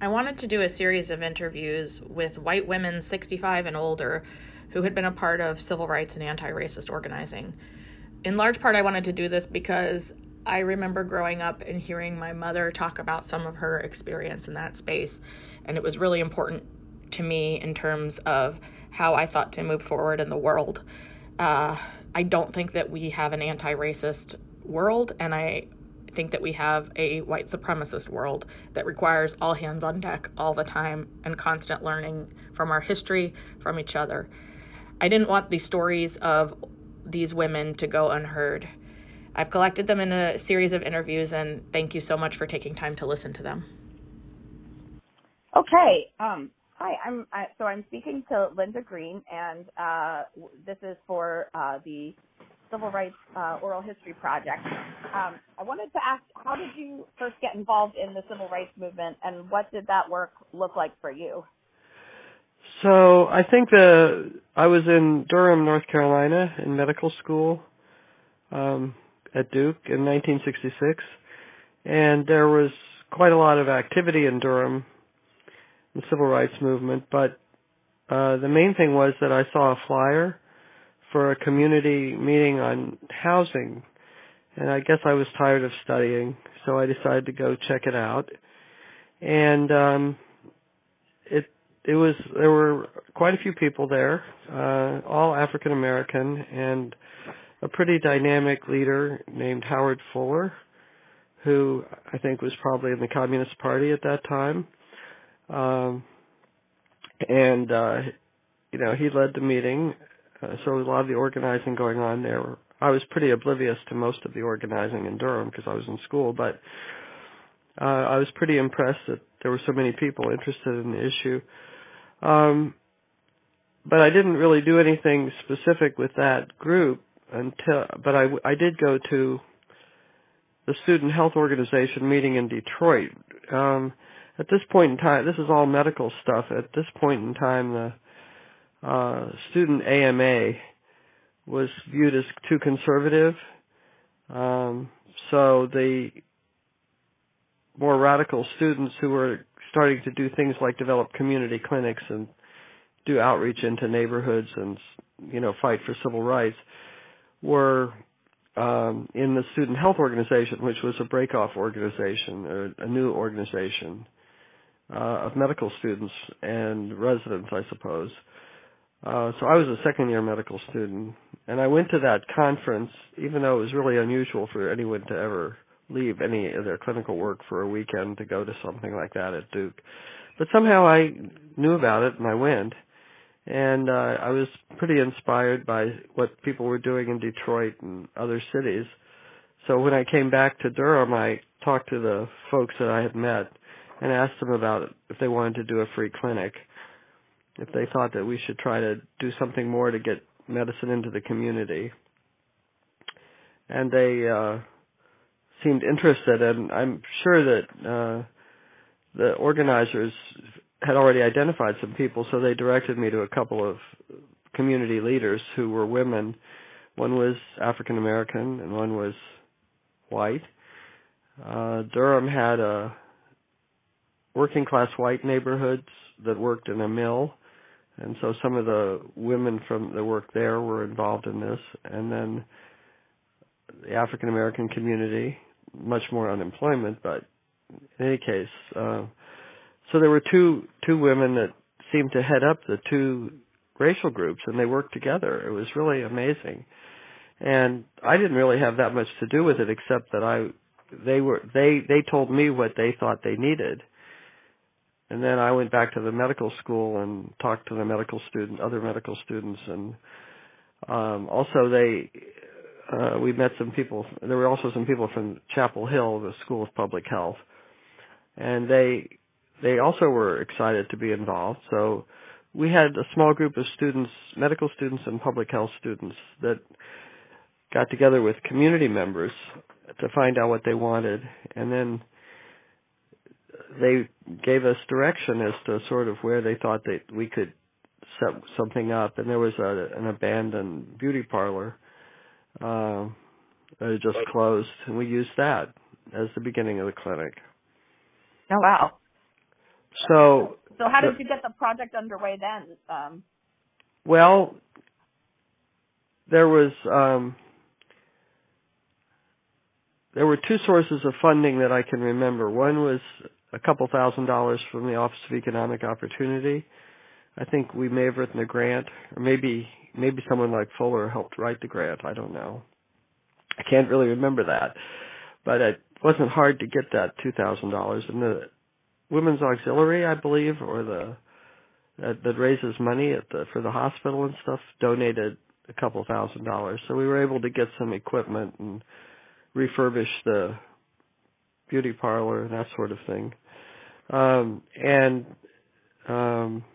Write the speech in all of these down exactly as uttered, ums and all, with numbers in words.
I wanted to do a series of interviews with white women sixty-five and older who had been a part of civil rights and anti-racist organizing. In large part, I wanted to do this because I remember growing up and hearing my mother talk about some of her experience in that space, and it was really important to me in terms of how I thought to move forward in the world. Uh, I don't think that we have an anti-racist world, and I think that we have a white supremacist world that requires all hands on deck all the time and constant learning from our history, from each other. I didn't want the stories of these women to go unheard. I've collected them in a series of interviews, and thank you so much for taking time to listen to them. Okay. Um, hi, I'm I, so I'm speaking to Linda Green, and uh, this is for uh, the Civil Rights uh, Oral History Project. Um, I wanted to ask, how did you first get involved in the civil rights movement, and what did that work look like for you? So I think the I was in Durham, North Carolina, in medical school um, at Duke in nineteen sixty-six, and there was quite a lot of activity in Durham, the civil rights movement. But uh, the main thing was that I saw a flyer for a community meeting on housing, and I guess I was tired of studying, so I decided to go check it out. And um, it it was there were quite a few people there, uh, all African American, and a pretty dynamic leader named Howard Fuller, who I think was probably in the Communist Party at that time. Um, and uh, you know, he led the meeting. Uh, so a lot of the organizing going on there. I was pretty oblivious to most of the organizing in Durham because I was in school, but uh, I was pretty impressed that there were so many people interested in the issue. Um, but I didn't really do anything specific with that group until, but I, I did go to the Student Health Organization meeting in Detroit. Um, at this point in time, this is all medical stuff. At this point in time, the Uh, student A M A was viewed as too conservative. Um, so the more radical students who were starting to do things like develop community clinics and do outreach into neighborhoods and, you know, fight for civil rights were um, in the Student Health Organization, which was a break-off organization, or a new organization uh, of medical students and residents, I suppose. Uh, so I was a second-year medical student, and I went to that conference, even though it was really unusual for anyone to ever leave any of their clinical work for a weekend to go to something like that at Duke. But somehow I knew about it, and I went, and uh, I was pretty inspired by what people were doing in Detroit and other cities. So when I came back to Durham, I talked to the folks that I had met and asked them about it, if they wanted to do a free clinic, if they thought that we should try to do something more to get medicine into the community. And they uh, seemed interested, and I'm sure that uh, the organizers had already identified some people, so they directed me to a couple of community leaders who were women. One was African American, and one was white. Uh, Durham had a working class white neighborhoods that worked in a mill. And so some of the women from the work there were involved in this. And then the African-American community, much more unemployment, but in any case. Uh, so there were two two women that seemed to head up the two racial groups, and they worked together. It was really amazing. And I didn't really have that much to do with it, except that I they were they, they told me what they thought they needed. And then I went back to the medical school and talked to the medical student, other medical students, and um, also they, uh, we met some people. There were also some people from Chapel Hill, the School of Public Health, and they they also were excited to be involved. So we had a small group of students, medical students and public health students, that got together with community members to find out what they wanted, and then they gave us direction as to sort of where they thought that we could set something up. And there was a, an abandoned beauty parlor uh, that had just closed, and we used that as the beginning of the clinic. Oh, wow. So, so how did you get the project underway then? Um, well, there was um, there were two sources of funding that I can remember. One was a couple thousand dollars from the Office of Economic Opportunity. I think we may have written a grant, or maybe maybe someone like Fuller helped write the grant. I don't know. I can't really remember that, but it wasn't hard to get that two thousand dollars. And the Women's Auxiliary, I believe, or the that, that raises money at the for the hospital and stuff, donated a couple thousand dollars. So we were able to get some equipment and refurbish the beauty parlor and that sort of thing. Um, and um,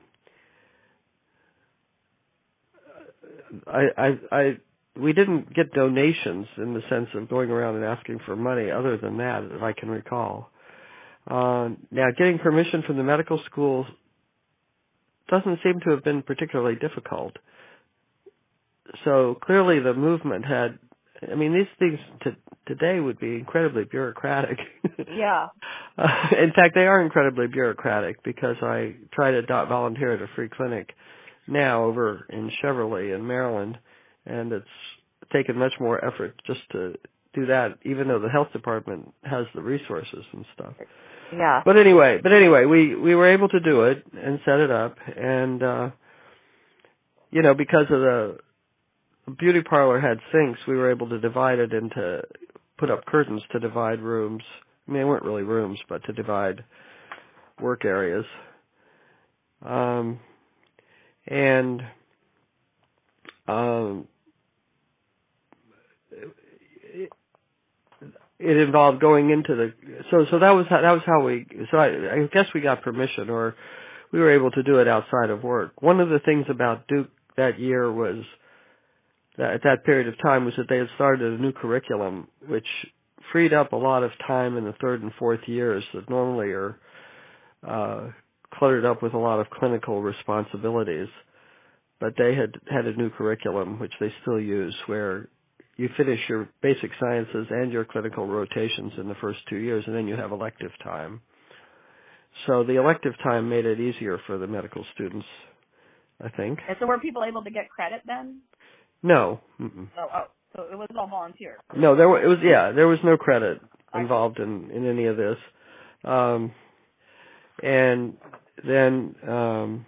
I, I, I, we didn't get donations in the sense of going around and asking for money. Other than that, if I can recall. Uh, now, getting permission from the medical schools doesn't seem to have been particularly difficult. So clearly, the movement had. I mean, these things to, today would be incredibly bureaucratic. Yeah. Uh, in fact, they are incredibly bureaucratic because I try to do- volunteer at a free clinic now over in Cheverly in Maryland, and it's taken much more effort just to do that, even though the health department has the resources and stuff. Yeah. But anyway, but anyway, we we were able to do it and set it up, and uh, you know, because of the beauty parlor had sinks, we were able to divide it into, put up curtains to divide rooms. I mean, they weren't really rooms, but to divide work areas. Um, and um, it, it involved going into the. So, so that was how, that was how we. So I, I guess we got permission, or we were able to do it outside of work. One of the things about Duke that year was. That at that period of time was that they had started a new curriculum, which freed up a lot of time in the third and fourth years that normally are uh, cluttered up with a lot of clinical responsibilities. But they had had a new curriculum, which they still use, where you finish your basic sciences and your clinical rotations in the first two years, and then you have elective time. So the elective time made it easier for the medical students, I think. And so were people able to get credit then? No. Mm-mm. Oh, oh, so it was all volunteer. No, there were, it was yeah, there was no credit involved in, in any of this. Um, and then um,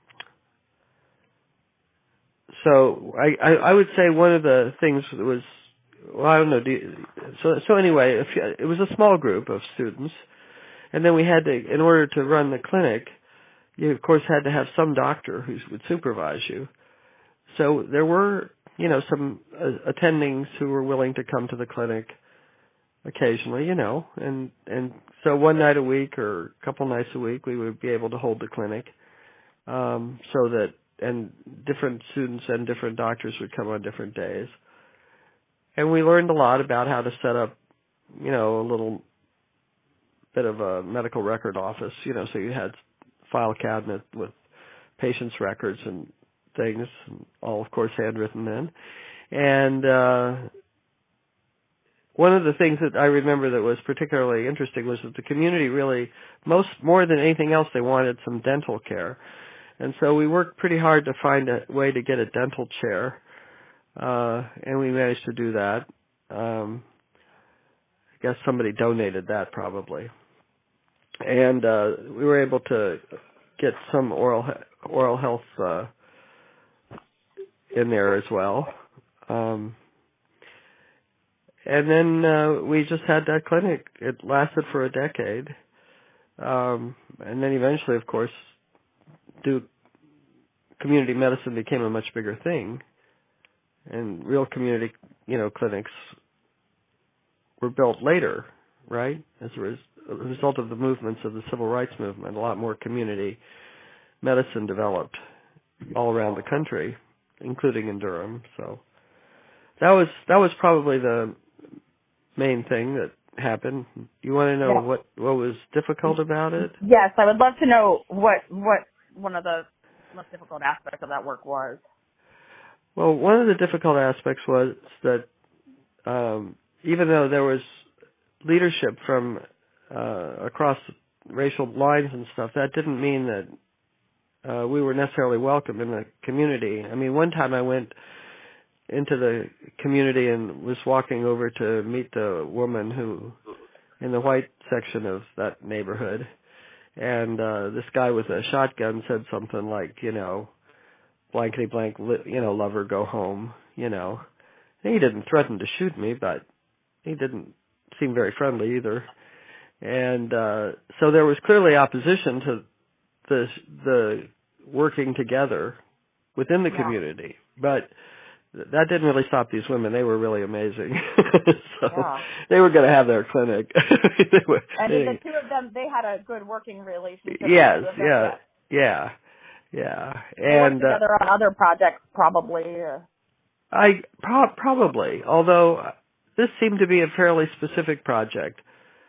so I, I I would say one of the things that was well I don't know do you, so so anyway if you, it was a small group of students, and then we had to, in order to run the clinic, you of course had to have some doctor who would supervise you. So there were, you know, some uh, attendings who were willing to come to the clinic occasionally, you know, and and so one night a week or a couple nights a week we would be able to hold the clinic, um, so that and different students and different doctors would come on different days, and we learned a lot about how to set up, you know, a little bit of a medical record office, you know, so you had file cabinet with patients' records and things, all of course handwritten then. And uh, one of the things that I remember that was particularly interesting was that the community really, most more than anything else, they wanted some dental care. And so we worked pretty hard to find a way to get a dental chair, uh, and we managed to do that. Um, I guess somebody donated that probably. And uh, we were able to get some oral oral health uh, in there as well. Um, and then uh, we just had that clinic. It lasted for a decade. Um, and then eventually, of course, Duke community medicine became a much bigger thing. And real community, you know, clinics were built later, right? As a, res- a result of the movements of the civil rights movement, a lot more community medicine developed all around the country, including in Durham. So that was that was probably the main thing that happened. You want to know Yeah. what what was difficult about it? Yes, I would love to know what what one of the most difficult aspects of that work was. Well, one of the difficult aspects was that um, even though there was leadership from uh, across racial lines and stuff, that didn't mean that uh, we were necessarily welcome in the community. I mean, one time I went into the community and was walking over to meet the woman who, in the white section of that neighborhood, and uh, this guy with a shotgun said something like, you know, blankety blank, you know, lover, go home, you know. And he didn't threaten to shoot me, but he didn't seem very friendly either. And uh, so there was clearly opposition to the the working together within the yeah. community, but that didn't really stop these women. They were really amazing. so yeah. they were going to have their clinic. they were, and they, the two of them, they had a good working relationship. Yes, yeah, yeah, yeah. They and worked together uh, on other projects, probably. Uh, I pro- probably, although this seemed to be a fairly specific project.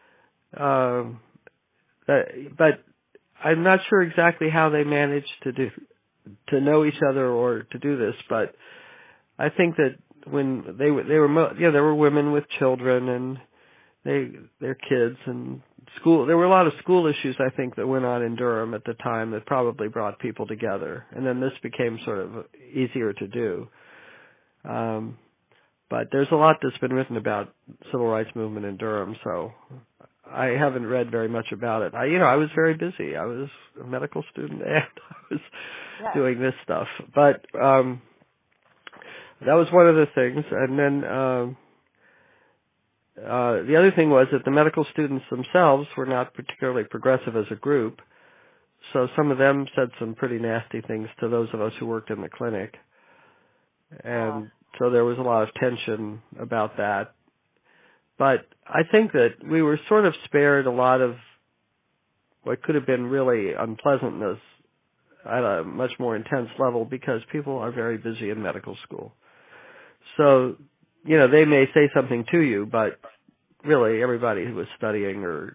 Um, but, but I'm not sure exactly how they managed to do to know each other or to do this, but I think that when they were, they were, you know, there were women with children and they, their kids and school. There were a lot of school issues, I think, that went on in Durham at the time that probably brought people together. And then this became sort of easier to do. Um, but there's a lot that's been written about civil rights movement in Durham, so I haven't read very much about it. I, you know, I was very busy. I was a medical student and I was yeah. doing this stuff. But, um, that was one of the things, and then um, uh, the other thing was that the medical students themselves were not particularly progressive as a group, so some of them said some pretty nasty things to those of us who worked in the clinic, and oh. so there was a lot of tension about that. But I think that we were sort of spared a lot of what could have been really unpleasantness at a much more intense level because people are very busy in medical school. So, you know, they may say something to you, but really everybody who was studying or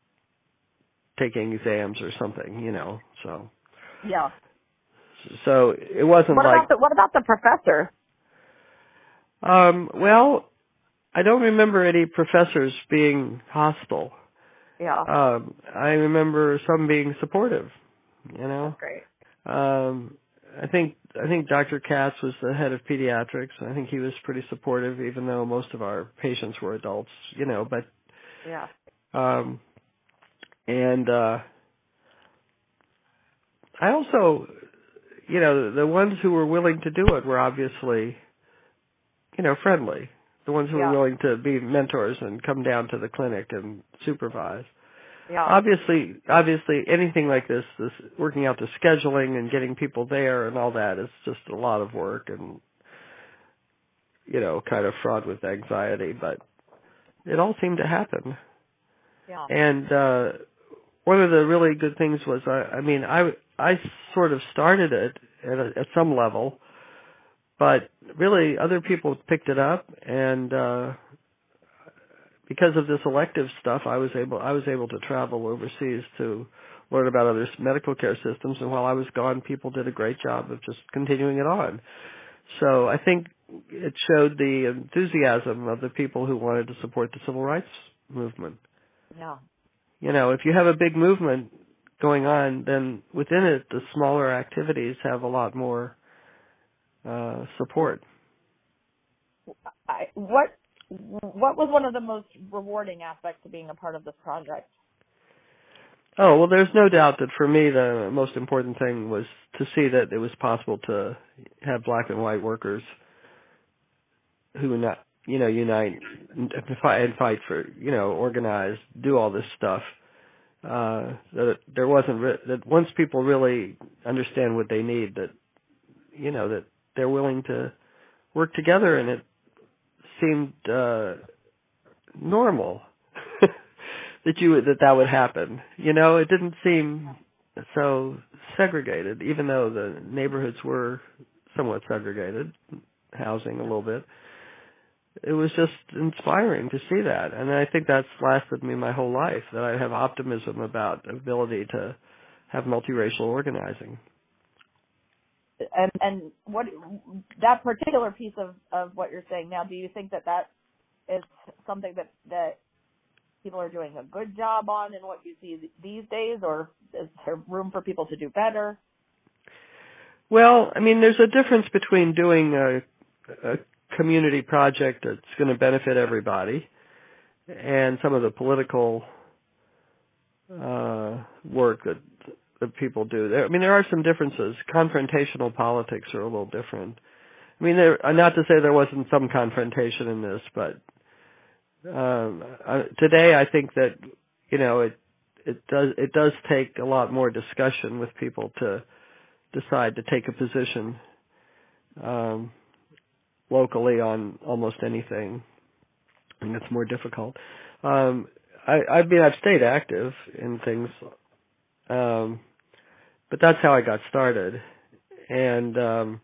taking exams or something, you know, so. Yeah. So it wasn't what like... About the, what about the professor? Um, well, I don't remember any professors being hostile. Yeah. Um, I remember some being supportive, you know. That's great. Um, I think I think Doctor Katz was the head of pediatrics. I think he was pretty supportive, even though most of our patients were adults, you know. But yeah, um, and uh, I also, you know, the ones who were willing to do it were obviously, you know, friendly. The ones who yeah. were willing to be mentors and come down to the clinic and supervise. Yeah. Obviously, obviously, anything like this, this working out the scheduling and getting people there and all that is just a lot of work and, you know, kind of fraught with anxiety. But it all seemed to happen. Yeah. And uh, one of the really good things was, I, I mean, I I sort of started it at, a, at some level, but really other people picked it up and. Uh, Because of this elective stuff, I was able I was able to travel overseas to learn about other medical care systems, and while I was gone, people did a great job of just continuing it on. So I think it showed the enthusiasm of the people who wanted to support the civil rights movement. Yeah. You know, if you have a big movement going on, then within it, the smaller activities have a lot more uh, support. I, what What was one of the most rewarding aspects of being a part of this project? Oh, well, there's no doubt that for me the most important thing was to see that it was possible to have black and white workers who, not, you know, unite and fight, and fight for, you know, organize, do all this stuff. Uh, that there wasn't, re- that once people really understand what they need, that, you know, that they're willing to work together, and it seemed uh, normal that you would, that that would happen. You know, it didn't seem so segregated, even though the neighborhoods were somewhat segregated, housing a little bit. It was just inspiring to see that, and I think that's lasted me my whole life, that I have optimism about the ability to have multiracial organizing. And and what that particular piece of, of what you're saying now, do you think that that is something that, that people are doing a good job on in what you see these days, or is there room for people to do better? Well, I mean, there's a difference between doing a, a community project that's going to benefit everybody and some of the political uh, work that that people do. There, I mean, there are some differences. Confrontational politics are a little different. I mean, there, not to say there wasn't some confrontation in this, but um, uh, today I think that, you know, it it does it does take a lot more discussion with people to decide to take a position um, locally on almost anything, and it's more difficult. Um, I, I mean, I've stayed active in things, um, but that's how I got started. And um,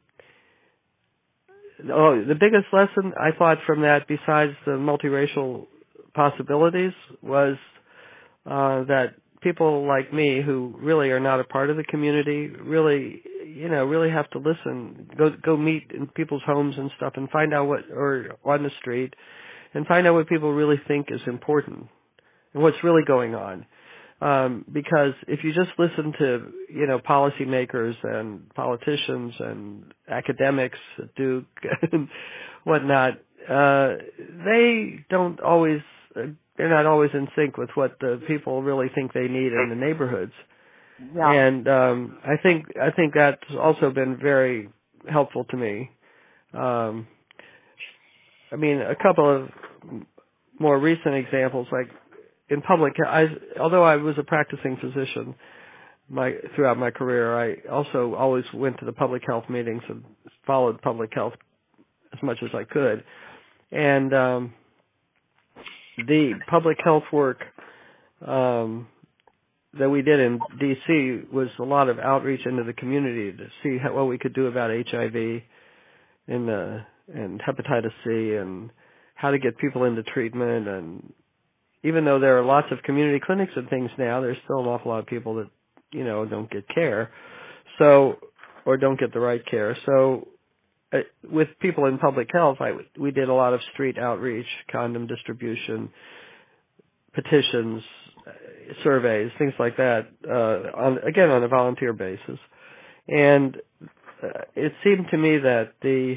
oh, the biggest lesson I thought from that, besides the multiracial possibilities, was uh, that people like me who really are not a part of the community really, you know, really have to listen, go go meet in people's homes and stuff and find out what, or on the street, and find out what people really think is important and what's really going on. Um, because if you just listen to, you know, policymakers and politicians and academics at Duke and whatnot, uh, they don't always, uh, they're not always in sync with what the people really think they need in the neighborhoods. Yeah. And um, I think I think that's also been very helpful to me. Um, I mean, a couple of more recent examples, like in public, I, although I was a practicing physician my throughout my career, I also always went to the public health meetings and followed public health as much as I could. And um, the public health work um, that we did in D C was a lot of outreach into the community to see how, what we could do about H I V and, uh, and hepatitis C and how to get people into treatment. And even though there are lots of community clinics and things now, there's still an awful lot of people that, you know, don't get care, so or don't get the right care. So uh, with people in public health, I, we did a lot of street outreach, condom distribution, petitions, surveys, things like that, uh, on, again, on a volunteer basis. And uh, it seemed to me that the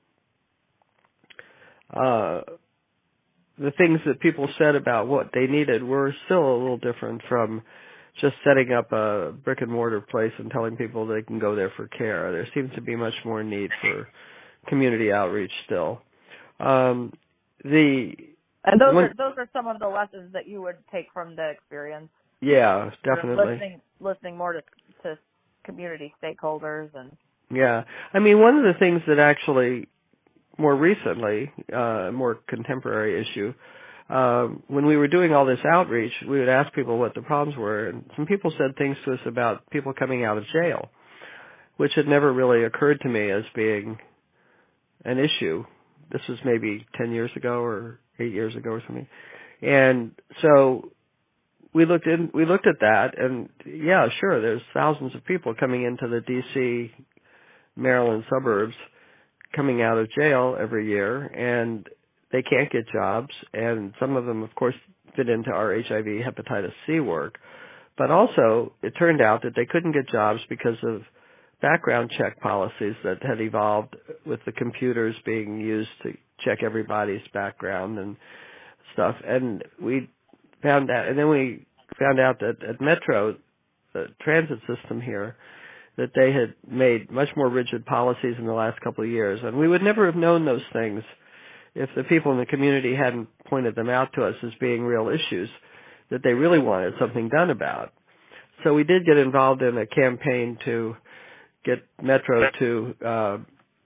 uh, the things that people said about what they needed were still a little different from just setting up a brick and mortar place and telling people they can go there for care. There seems to be much more need for community outreach still. Um, the And those when, are those are some of the lessons that you would take from the experience. Yeah, definitely. Listening, listening more to, to community stakeholders and. Yeah, I mean, one of the things that actually more recently, uh, more contemporary issue, uh, when we were doing all this outreach, we would ask people what the problems were, and some people said things to us about people coming out of jail, which had never really occurred to me as being an issue. This was maybe ten years ago or eight years ago or something. And so we looked in, we looked at that, and yeah, sure, there's thousands of people coming into the D C, Maryland suburbs coming out of jail every year, and they can't get jobs, and some of them, of course, fit into our H I V hepatitis C work. But also, it turned out that they couldn't get jobs because of background check policies that had evolved with the computers being used to check everybody's background and stuff. And we found out, and then we found out that at Metro, the transit system here, that they had made much more rigid policies in the last couple of years. And we would never have known those things if the people in the community hadn't pointed them out to us as being real issues that they really wanted something done about. So we did get involved in a campaign to get Metro to uh,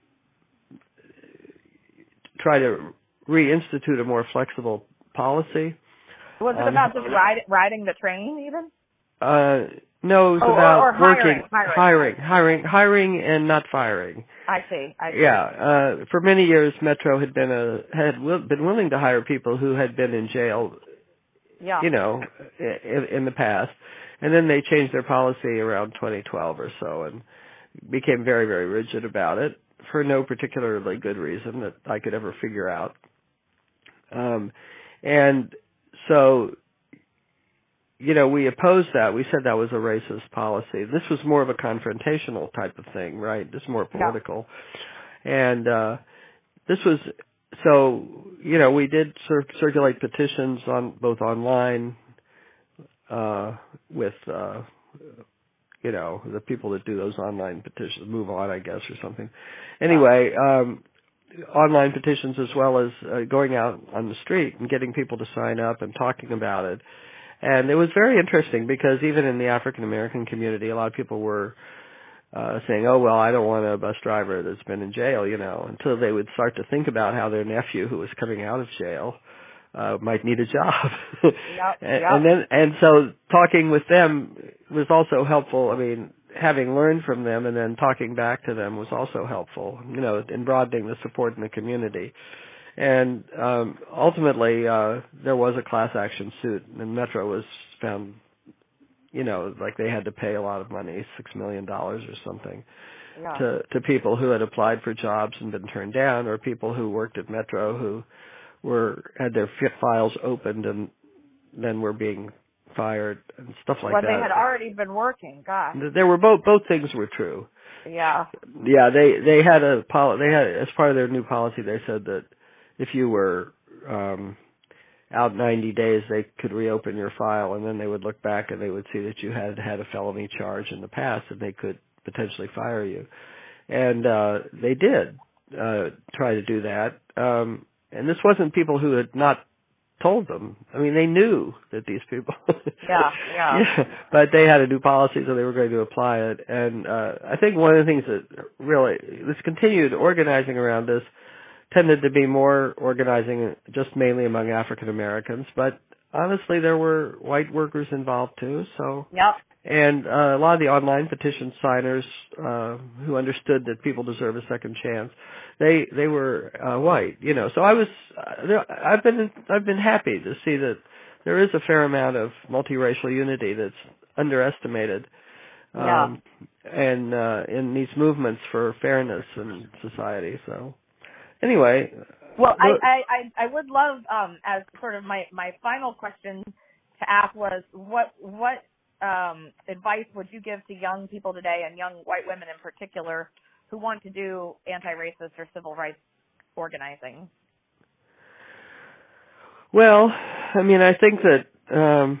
try to reinstitute a more flexible policy. Was it um, about just ride, riding the train even? Uh, no, it was oh, about or, or working, hiring, hiring, hiring, hiring, and not firing. I see. I see. Yeah, uh, for many years, Metro had been a had w- been willing to hire people who had been in jail. Yeah. You know, in, in the past, and then they changed their policy around twenty twelve or so, and became very, very rigid about it for no particularly good reason that I could ever figure out. Um, and so you know, we opposed that. We said that was a racist policy. This was more of a confrontational type of thing, right? This is more political. Yeah. And uh, this was, so, you know, we did cir- circulate petitions on both online uh, with, uh, you know, the people that do those online petitions, Move On, I guess, or something. Anyway, um, online petitions as well as uh, going out on the street and getting people to sign up and talking about it. And it was very interesting because even in the African American community, a lot of people were uh, saying, oh, well, I don't want a bus driver that's been in jail, you know, until they would start to think about how their nephew who was coming out of jail uh, might need a job. Yep, and, yep. and then, and so talking with them was also helpful. I mean, having learned from them and then talking back to them was also helpful, you know, in broadening the support in the community. And um, ultimately, uh, there was a class action suit, and Metro was found, you know, like they had to pay a lot of money, six million dollars or something, yeah. to to people who had applied for jobs and been turned down, or people who worked at Metro who were had their files opened and then were being fired and stuff like well, that. Well, they had already been working. Gosh, there were both both things were true. Yeah. Yeah, they they had a poli- they had as part of their new policy. They said that if you were um, out ninety days, they could reopen your file, and then they would look back and they would see that you had had a felony charge in the past, and they could potentially fire you. And uh, they did uh, try to do that. Um, and this wasn't people who had not told them. I mean, they knew that these people. yeah, yeah, yeah. But they had a new policy, so they were going to apply it. And uh, I think one of the things that really this continued organizing around this tended to be more organizing just mainly among African Americans, but honestly there were white workers involved too. So, yep. And uh, a lot of the online petition signers uh, who understood that people deserve a second chance, they they were uh, white, you know. So I was, uh, I've been I've been happy to see that there is a fair amount of multiracial unity that's underestimated, um, yeah. and uh, in these movements for fairness in society. So. Anyway. Well, I, I, I, I would love, um, as sort of my, my final question to ask was, what what um, advice would you give to young people today, and young white women in particular, who want to do anti-racist or civil rights organizing? Well, I mean, I think that um,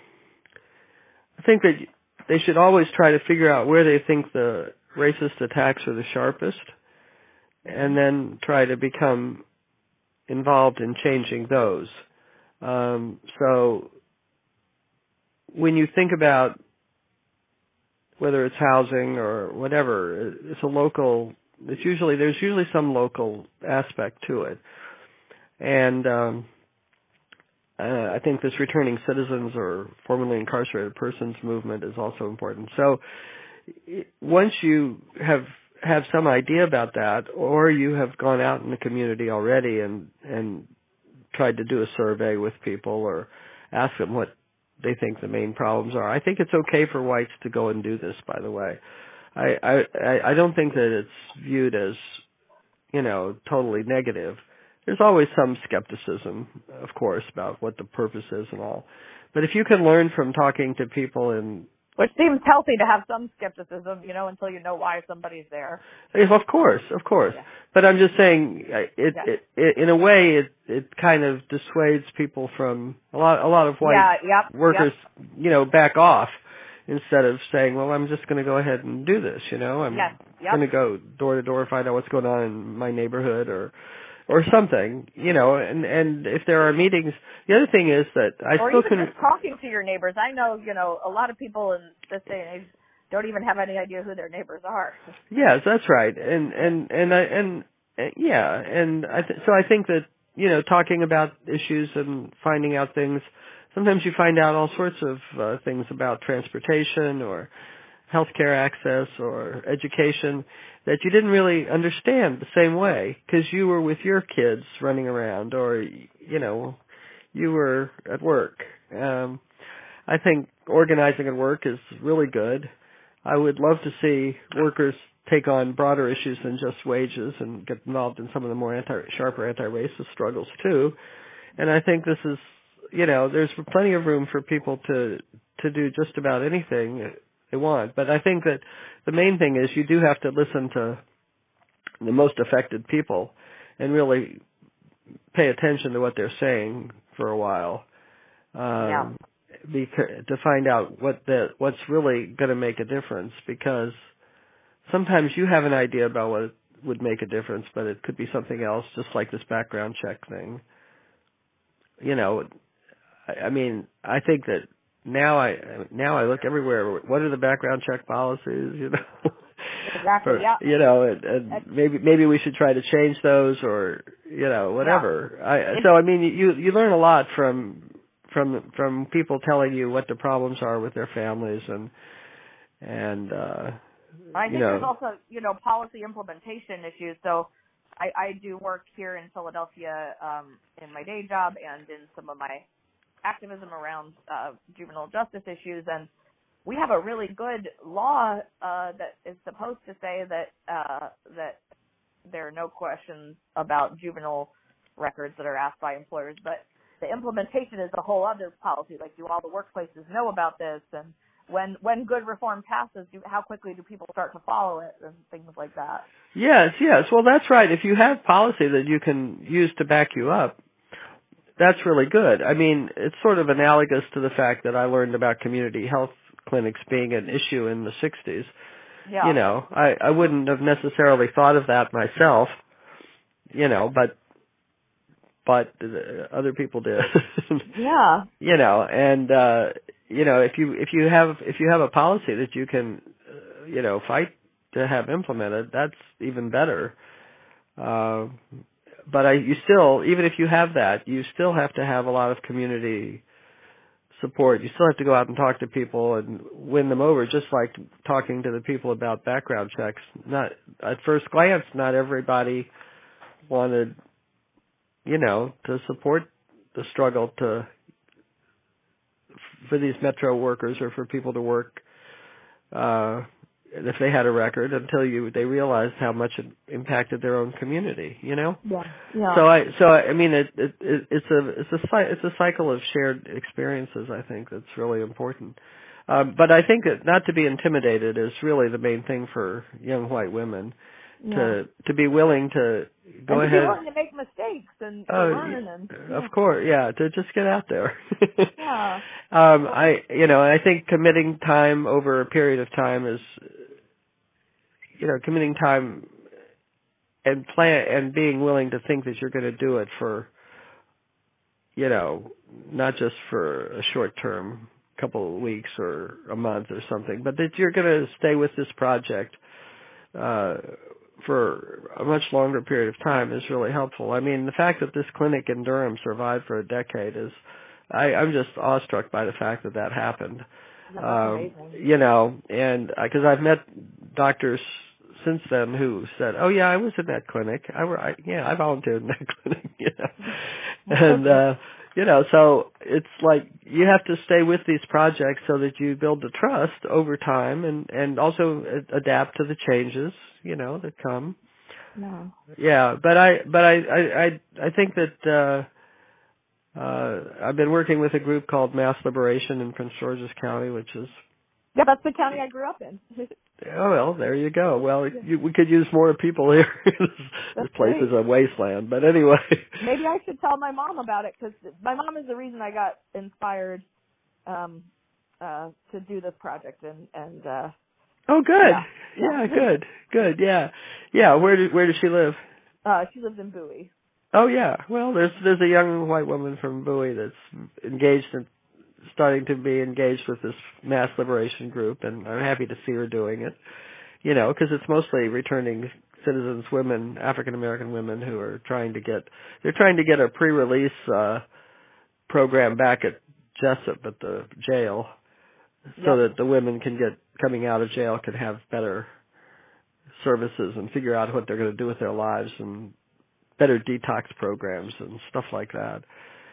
I think that they should always try to figure out where they think the racist attacks are the sharpest, and then try to become involved in changing those. Um, so when you think about whether it's housing or whatever, it's a local, it's usually, there's usually some local aspect to it. And um, uh, I think this returning citizens or formerly incarcerated persons movement is also important. So once you have have some idea about that, or you have gone out in the community already and and tried to do a survey with people or ask them what they think the main problems are. I think it's okay for whites to go and do this, by the way. I I, I don't think that it's viewed as, you know, totally negative. There's always some skepticism, of course, about what the purpose is and all. But if you can learn from talking to people in Which seems healthy to have some skepticism, you know, until you know why somebody's there. Of course, of course. Yeah. But I'm just saying, it, yeah. it, it in a way, it it kind of dissuades people from a lot a lot of white yeah, yep, workers, yep. you know, back off instead of saying, well, I'm just going to go ahead and do this, you know, I'm yes, yep. going to go door to door, find out what's going on in my neighborhood or. Or something, you know, and, and if there are meetings, the other thing is that I or still even can... just talking to your neighbors. I know, you know, a lot of people in this day and age don't even have any idea who their neighbors are. Yes, that's right, and and and I and uh, yeah, and I th- so I think that, you know, talking about issues and finding out things. Sometimes you find out all sorts of uh, things about transportation or healthcare access or education that you didn't really understand the same way because you were with your kids running around or, you know, you were at work. Um, I think organizing at work is really good. I would love to see workers take on broader issues than just wages and get involved in some of the more anti, sharper anti-racist struggles too. And I think this is, you know, there's plenty of room for people to to do just about anything they want. But I think that the main thing is you do have to listen to the most affected people and really pay attention to what they're saying for a while, um, Yeah. because, to find out what the what's really going to make a difference. Because sometimes you have an idea about what would make a difference, but it could be something else, just like this background check thing. You know, I, I mean, I think that now I now I look everywhere. What are the background check policies? You know, Exactly. For, Yeah. you know, and, and maybe maybe we should try to change those, or you know, whatever. Yeah. I, so I mean, you you learn a lot from from from people telling you what the problems are with their families, and and uh, I think you know, there's also, you know, policy implementation issues. So I, I do work here in Philadelphia um, in my day job and in some of my activism around uh, juvenile justice issues, and we have a really good law uh, that is supposed to say that uh, that there are no questions about juvenile records that are asked by employers, but the implementation is a whole other policy. Like, do all the workplaces know about this? And when when good reform passes, do, how quickly do people start to follow it, and things like that? Yes, yes. Well, that's right. If you have policy that you can use to back you up, that's really good. I mean, it's sort of analogous to the fact that I learned about community health clinics being an issue in the sixties. Yeah. You know, I, I wouldn't have necessarily thought of that myself, you know, but but uh, other people did. Yeah. You know, and uh you know, if you if you have if you have a policy that you can uh, you know, fight to have implemented, that's even better. Uh, but I you still, even if you have that, you still have to have a lot of community support. You still have to go out and talk to people and win them over, just like talking to the people about background checks. Not at first glance, not everybody wanted, you know, to support the struggle to for these metro workers or for people to work uh if they had a record, until you they realized how much it impacted their own community, you know. Yeah. Yeah. So I so I mean it, it, it it's a it's a it's a cycle of shared experiences. I think that's really important. Um, but I think that not to be intimidated is really the main thing for young white women. Yeah. To to be willing to go and ahead. To be willing to make mistakes and to Oh, learn and yeah. Of course, yeah. To just get out there. Yeah. um, I you know I think committing time over a period of time is, you know, committing time and plan and being willing to think that you're going to do it for, you know, not just for a short term, couple of weeks or a month or something, but that you're going to stay with this project uh for a much longer period of time is really helpful. I mean, the fact that this clinic in Durham survived for a decade is, I, I'm just awestruck by the fact that that happened. That's um, amazing. you know, and because I've met doctors since then who said, "Oh yeah, I was in that clinic. I were, I, yeah, I volunteered in that clinic." You know, and uh, you know, so it's like you have to stay with these projects so that you build the trust over time, and and also adapt to the changes, you know, that come. No. Yeah, but I but I I I, I think that uh, uh, I've been working with a group called Mass Liberation in Prince George's County, which is Yeah, that's the county I grew up in. Oh, well, there you go. Well, you, we could use more people here. this That's this place great. is a wasteland. But anyway. Maybe I should tell my mom about it, because my mom is the reason I got inspired um, uh, to do this project. And, and uh, Oh, good. Yeah, Yeah, yeah. good. Good, yeah. Yeah, where do, where does she live? uh, she lives in Bowie. Oh, yeah. Well, there's there's a young white woman from Bowie that's engaged in starting to be engaged with this mass liberation group, and I'm happy to see her doing it. You know, because it's mostly returning citizens, women, African American women who are trying to get they're trying to get a pre-release uh, program back at Jessup at the jail, so Yep. that the women can get coming out of jail can have better services and figure out what they're going to do with their lives, and better detox programs and stuff like that.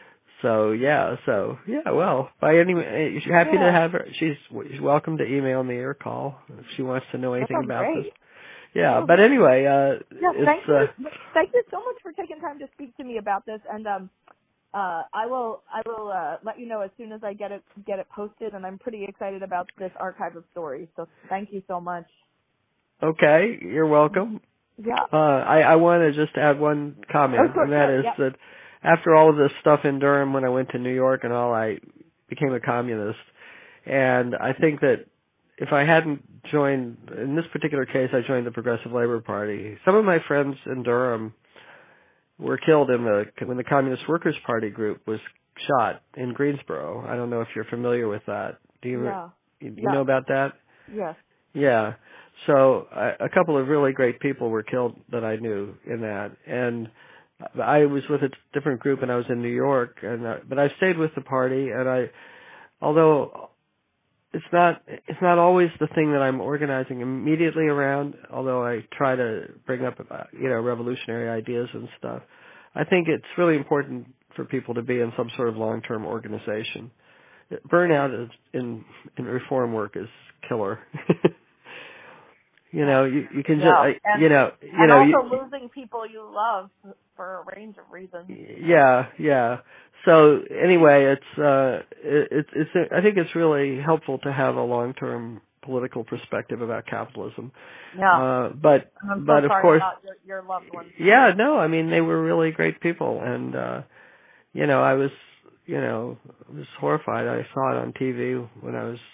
So yeah, so yeah. Well, by any, she's happy Yeah. to have her. She's, she's welcome to email me or call if she wants to know anything sounds about great. this. Yeah, but anyway, uh, Yeah, it's thank you. uh, Thank you so much for taking time to speak to me about this. And um, uh, I will I will uh, let you know as soon as I get it get it posted, and I'm pretty excited about this archive of stories. So thank you so much. Okay, you're welcome. Yeah. Uh, I, I want to just add one comment, Oh, sure, and that sure, is yep. that after all of this stuff in Durham, when I went to New York and all, I became a communist. And I think that if I hadn't joined, in this particular case, I joined the Progressive Labor Party. Some of my friends in Durham were killed in the when the Communist Workers' Party group was shot in Greensboro. I don't know if you're familiar with that. Do you, Yeah. you, you yeah. know about that? Yes. Yeah. So I, a couple of really great people were killed that I knew in that, and I was with a different group, and I was in New York, and uh, but I stayed with the party, and I, although it's not it's not always the thing that I'm organizing immediately around, although I try to bring up uh, you know revolutionary ideas and stuff. I think it's really important for people to be in some sort of long-term organization. Burnout is, in in reform work is killer. You know, you you can yeah. just and, you know you and know also you, losing people you love for a range of reasons. Yeah, yeah. So anyway, it's uh it, it's it's I think it's really helpful to have a long-term political perspective about capitalism. Yeah. Uh but I'm but so of sorry course about your, your loved ones. Yeah, no, I mean they were really great people, and uh you know, I was you know, I was horrified. I saw it on T V when I was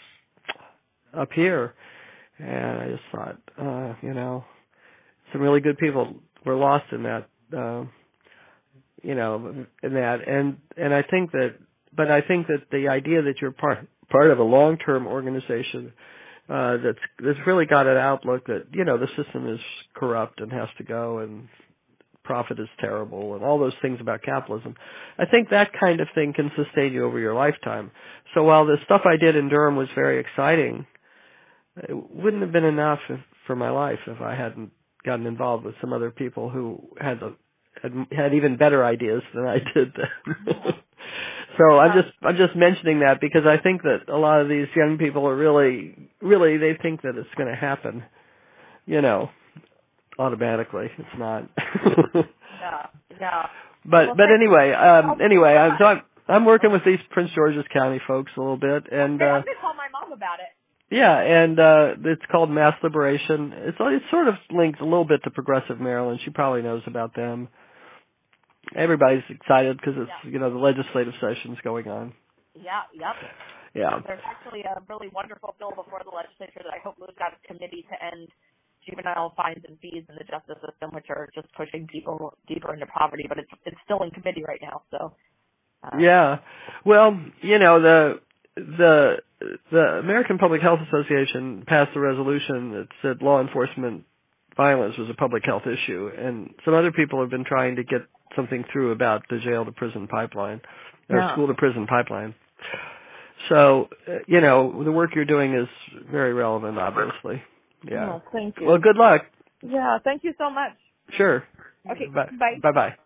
up here. And I just thought, uh, you know, some really good people were lost in that, uh, you know, in that. And, and I think that, but I think that the idea that you're part, part of a long-term organization, uh, that's, that's really got an outlook that, you know, the system is corrupt and has to go and profit is terrible and all those things about capitalism. I think that kind of thing can sustain you over your lifetime. So while the stuff I did in Durham was very exciting, it wouldn't have been enough if, for my life if I hadn't gotten involved with some other people who had the, had, had even better ideas than I did then. So I'm just I'm just mentioning that because I think that a lot of these young people are really really they think that it's going to happen, you know, automatically. It's not. yeah, yeah. But Well, but anyway, um, anyway, I'm, so I'm I'm working with these Prince George's County folks a little bit, and. Hey, Uh, I'm going to call my mom about it. Yeah, and uh it's called Mass Liberation. It's it's sort of linked a little bit to Progressive Maryland. She probably knows about them. Everybody's excited because it's yeah. you know the legislative session's going on. Yeah, yep. Yeah. There's actually a really wonderful bill before the legislature that I hope moves out of committee to end juvenile fines and fees in the justice system, which are just pushing people deeper into poverty. But it's it's still in committee right now. So. Uh, yeah. Well, you know the. The the American Public Health Association passed a resolution that said law enforcement violence was a public health issue, and some other people have been trying to get something through about the jail to prison pipeline, or yeah. school to prison pipeline. So, uh, you know, the work you're doing is very relevant, obviously. Yeah. Oh, thank you. Well, good luck. Yeah, thank you so much. Sure. Okay, bye. bye. Bye-bye.